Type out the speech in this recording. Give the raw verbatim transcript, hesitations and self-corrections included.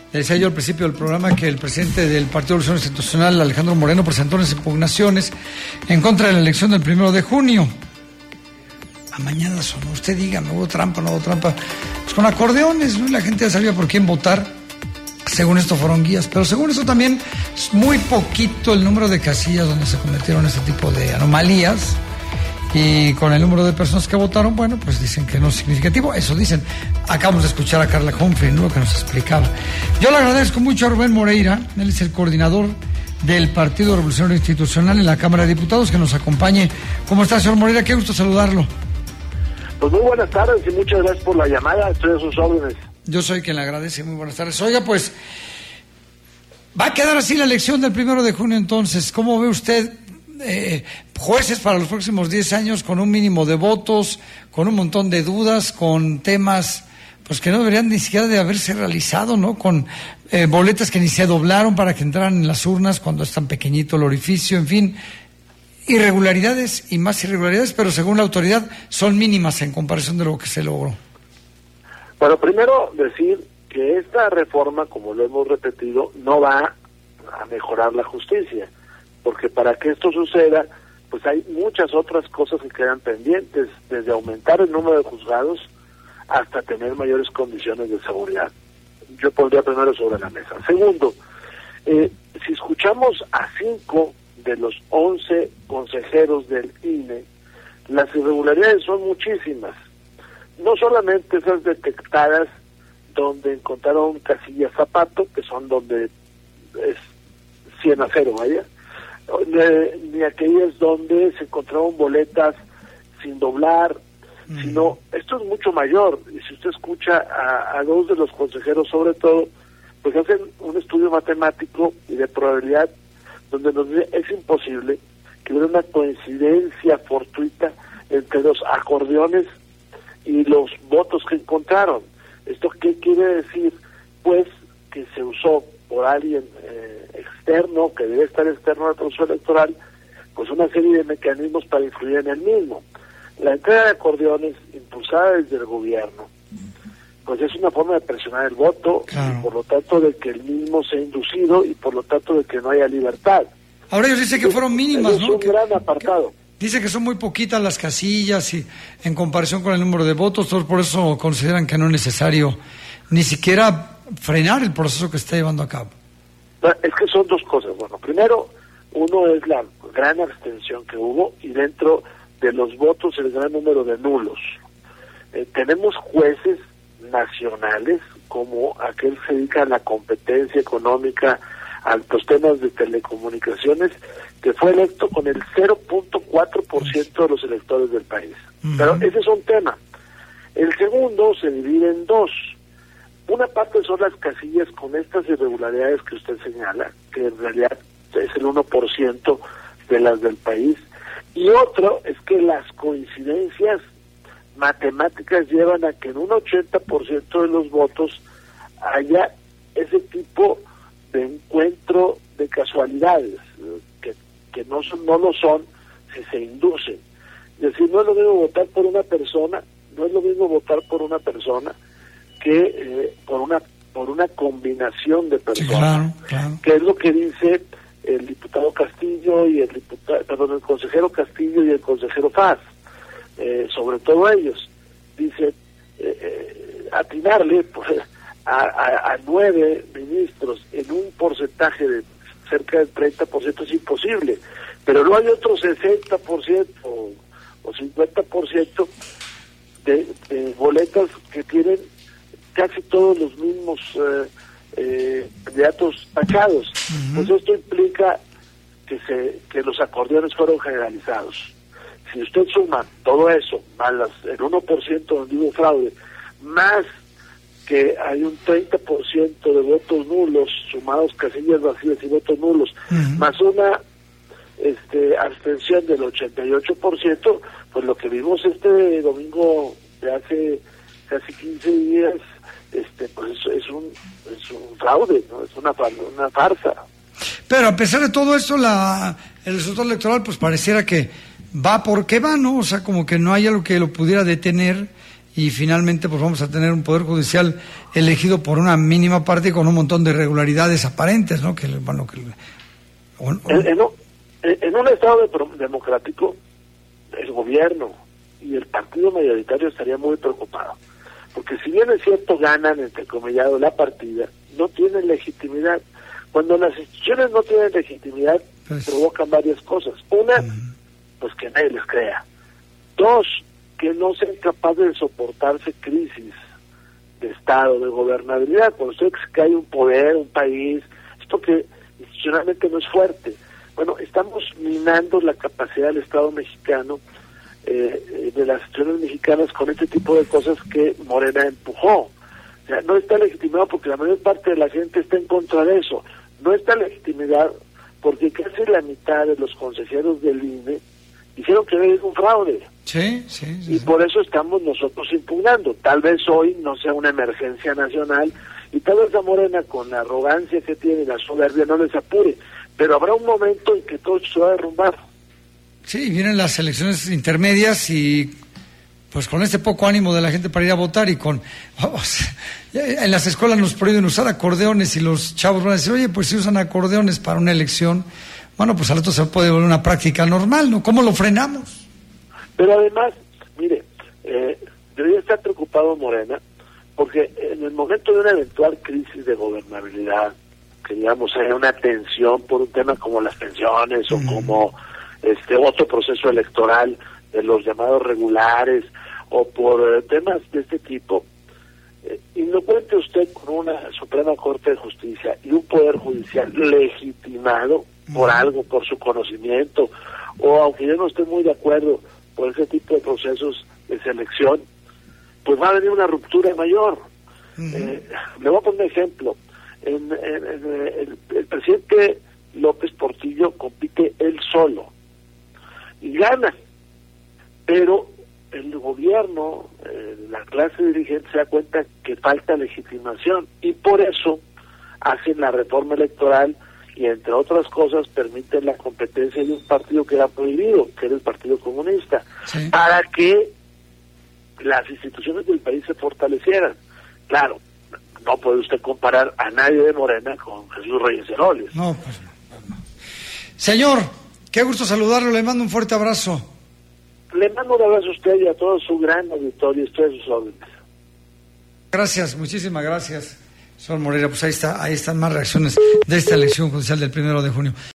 Le decía yo al principio del programa que el presidente del Partido de Revolución Institucional, Alejandro Moreno, presentó unas impugnaciones en contra de la elección del primero de junio. Amañadas sonó, usted diga, ¿me hubo trampa, no hubo trampa? Pues con acordeones, ¿no? La gente ya sabía por quién votar. Según esto fueron guías, pero según eso también es muy poquito el número de casillas donde se cometieron este tipo de anomalías. Y con el número de personas que votaron, bueno, pues dicen que no es significativo. Eso dicen. Acabamos de escuchar a Carla Humphrey, ¿no? Lo que nos explicaba. Yo le agradezco mucho a Rubén Moreira. Él es el coordinador del Partido Revolucionario Institucional en la Cámara de Diputados, que nos acompañe. ¿Cómo está, señor Moreira? Qué gusto saludarlo. Pues muy buenas tardes y muchas gracias por la llamada. Estoy a sus órdenes. Yo soy quien le agradece. Muy buenas tardes. Oiga, pues, va a quedar así la elección del primero de junio entonces. ¿Cómo ve usted? Eh, jueces para los próximos diez años con un mínimo de votos, con un montón de dudas, con temas pues que no deberían ni siquiera de haberse realizado, ¿no? Con eh, boletas que ni se doblaron para que entraran en las urnas cuando es tan pequeñito el orificio, en fin, irregularidades y más irregularidades, pero según la autoridad son mínimas en comparación de lo que se logró. Bueno, primero decir que esta reforma, como lo hemos repetido, no va a mejorar la justicia, porque para que esto suceda, pues hay muchas otras cosas que quedan pendientes, desde aumentar el número de juzgados hasta tener mayores condiciones de seguridad. Yo pondría primero sobre la mesa. Segundo, eh, si escuchamos a cinco de los once consejeros del I N E, las irregularidades son muchísimas. No solamente esas detectadas donde encontraron casillas zapato, que son donde es cien a cero, vaya, ni aquellas donde se encontraron boletas sin doblar, mm. sino esto es mucho mayor. Y si usted escucha a, a dos de los consejeros, sobre todo, pues hacen un estudio matemático y de probabilidad donde nos dice es imposible que hubiera una coincidencia fortuita entre los acordeones y los votos que encontraron. ¿Esto qué quiere decir? Pues que se usó por alguien eh, externo, que debe estar externo al proceso electoral, pues una serie de mecanismos para influir en el mismo. La entrega de acordeones impulsada desde el gobierno, pues es una forma de presionar el voto, claro. Y por lo tanto de que el mismo sea inducido y por lo tanto de que no haya libertad. Ahora ellos dicen que fueron mínimas, es ¿no? Es un que, gran apartado. Que, dice que son muy poquitas las casillas y en comparación con el número de votos, todos por eso consideran que no es necesario ni siquiera frenar el proceso que está llevando a cabo. Es que son dos cosas. Bueno, primero, uno es la gran abstención que hubo y dentro de los votos el gran número de nulos. Eh, tenemos jueces nacionales como aquel que se dedica a la competencia económica, a los temas de telecomunicaciones, que fue electo con el cero punto cuatro por ciento de los electores del país. Uh-huh. Pero ese es un tema. El segundo se divide en dos. Una parte son las casillas con estas irregularidades que usted señala, que en realidad es el uno por ciento de las del país, y otro es que las coincidencias matemáticas llevan a que en un ochenta por ciento de los votos haya ese tipo de encuentro de casualidades, que, que no, son, no lo son si se inducen. Es decir, no es lo mismo votar por una persona, no es lo mismo votar por una persona que eh, por una por una combinación de personas, sí, claro, claro. Que es lo que dice el diputado Castillo y el diputado, perdón, el consejero Castillo y el consejero Faz, eh, sobre todo ellos, dice eh, eh, atinarle pues, a, a, a nueve ministros en un porcentaje de cerca del treinta por ciento es imposible, pero no hay otro sesenta por ciento o, o cincuenta por ciento de, de boletas que tienen casi todos los mismos eh, eh, candidatos tachados. Uh-huh. Pues esto implica que se que los acordeones fueron generalizados. Si usted suma todo eso, más las, el uno por ciento donde hubo fraude, más que hay un treinta por ciento de votos nulos, sumados casillas vacías y votos nulos, uh-huh. más una este abstención del ochenta y ocho por ciento, pues lo que vimos este domingo de hace casi quince días, este pues es un es un fraude, ¿no? Es una una farsa. Pero a pesar de todo esto, la el resultado electoral pues pareciera que va porque va, ¿no? O sea, como que no hay algo que lo pudiera detener, y y finalmente pues vamos a tener un poder judicial elegido por una mínima parte y con un montón de irregularidades aparentes, ¿no? Que bueno que o, o... En, en, un, en un estado de, democrático el gobierno y el partido mayoritario estaría muy preocupado, porque si bien es cierto ganan entre comillado la partida, no tienen legitimidad. Cuando las instituciones no tienen legitimidad, pues, provocan varias cosas. Una, uh-huh. pues que nadie les crea. Dos, que no sean capaces de soportarse crisis de Estado, de gobernabilidad. Cuando usted que hay un poder, un país, esto que institucionalmente no es fuerte. Bueno, estamos minando la capacidad del Estado mexicano, eh, de las instituciones mexicanas con este tipo de cosas que Morena empujó. O sea, no está legitimado porque la mayor parte de la gente está en contra de eso. No está legitimidad porque casi la mitad de los consejeros del I N E dijeron que era un fraude. Sí, sí, sí. Y sí. por eso estamos nosotros impugnando. Tal vez hoy no sea una emergencia nacional y tal vez a Morena, con la arrogancia que tiene y la soberbia, no les apure. Pero habrá un momento en que todo esto se va a derrumbar. Sí, vienen las elecciones intermedias y pues con este poco ánimo de la gente para ir a votar y con... Oh, o sea, en las escuelas nos prohíben usar acordeones y los chavos van a decir, oye, pues si usan acordeones para una elección, bueno, pues al otro se puede volver una práctica normal, ¿no? ¿Cómo lo frenamos? Pero además, mire, eh, debería estar preocupado Morena, porque en el momento de una eventual crisis de gobernabilidad, que digamos haya una tensión por un tema como las pensiones o mm. como este otro proceso electoral de los llamados regulares o por eh, temas de este tipo, eh, y no cuente usted con una Suprema Corte de Justicia y un Poder Judicial legitimado mm. por algo, por su conocimiento, o aunque yo no esté muy de acuerdo por ese tipo de procesos de selección, pues va a venir una ruptura mayor. Mm. Eh, le voy a poner un ejemplo. En, en, en, el, el presidente López Portillo compite él solo y gana, pero el gobierno, eh, la clase dirigente se da cuenta que falta legitimación y por eso hacen la reforma electoral y entre otras cosas permiten la competencia de un partido que era prohibido, que era el Partido Comunista, sí. para que las instituciones del país se fortalecieran. Claro, no puede usted comparar a nadie de Morena con Jesús Reyes Heroles. No, pues no, pues no. Señor, qué gusto saludarlo, le mando un fuerte abrazo. Le mando un abrazo a usted y a todo su gran auditorio, estoy a sus órdenes. Gracias, muchísimas gracias, señor Moreira. Pues ahí está, ahí están más reacciones de esta elección judicial del primero de junio.